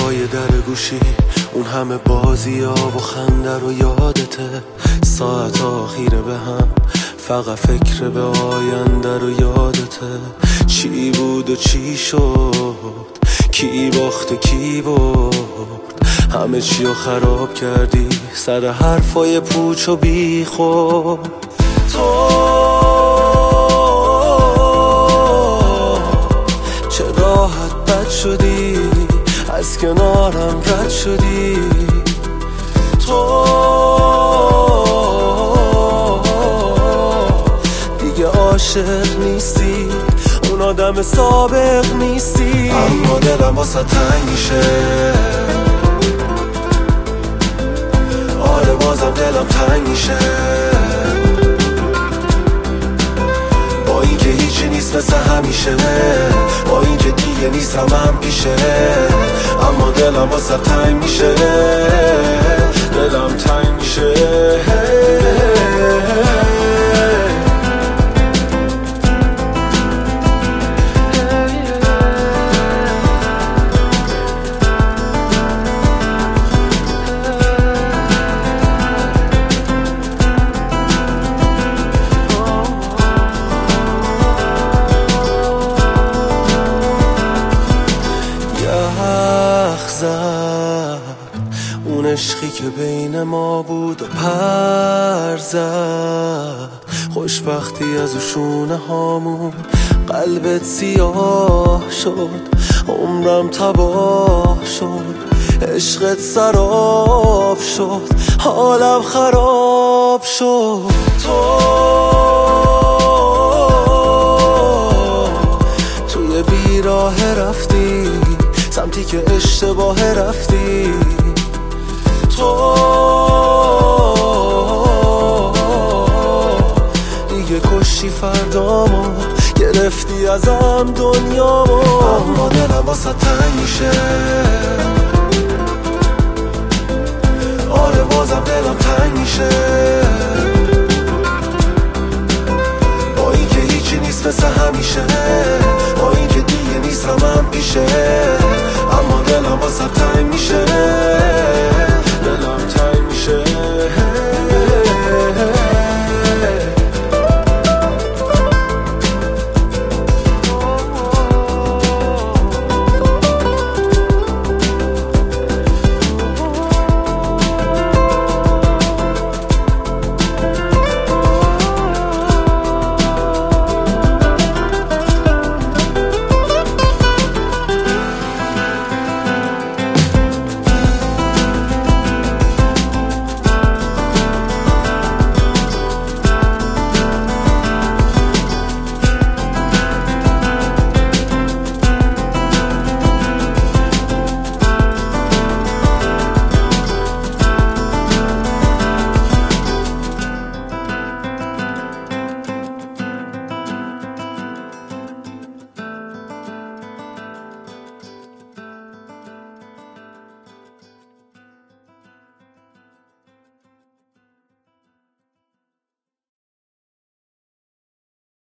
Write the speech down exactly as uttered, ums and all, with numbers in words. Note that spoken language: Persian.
پای در گوشی اون همه بازی ها و خنده رو یادته. ساعت آخیره به هم فقط فکر به آینده رو یادته. چی بود و چی شد، کی باخت و کی برد، همه چی رو خراب کردی سر حرفای پوچ و بی خود. تو چه راحت بد شدی، از کنارم رد شدی. تو دیگه عاشق نیستی، اون آدم سابق نیستی. اما دلم واسه تنگ میشه، آره بازم دلم تنگ میشه. با این که هیچی نیست مثل همیشه، با این که دیگه نیستم هم پیشه. اما دلم واسه تنگ میشه، دلم تنگ میشه. اون عشقی که بین ما بود و پر زد، خوشبختی از او شونه هامون. قلبت سیاه شد، عمرم تباه شد، عشقت سراب شد، حالم خراب شد. تو توی بیراه رفتی، سمتی که اشتباه رفتی. تو دیگه کشتی فردامو، گرفتی ازم دنیامو. اما دلم واسه تنگ میشه، آره بازم دلم تنگ میشه. با این که هیچی نیست مثل همیشه، با این که دیگه نیستم هم پیشه. اما دلم واسه تنگ میشه.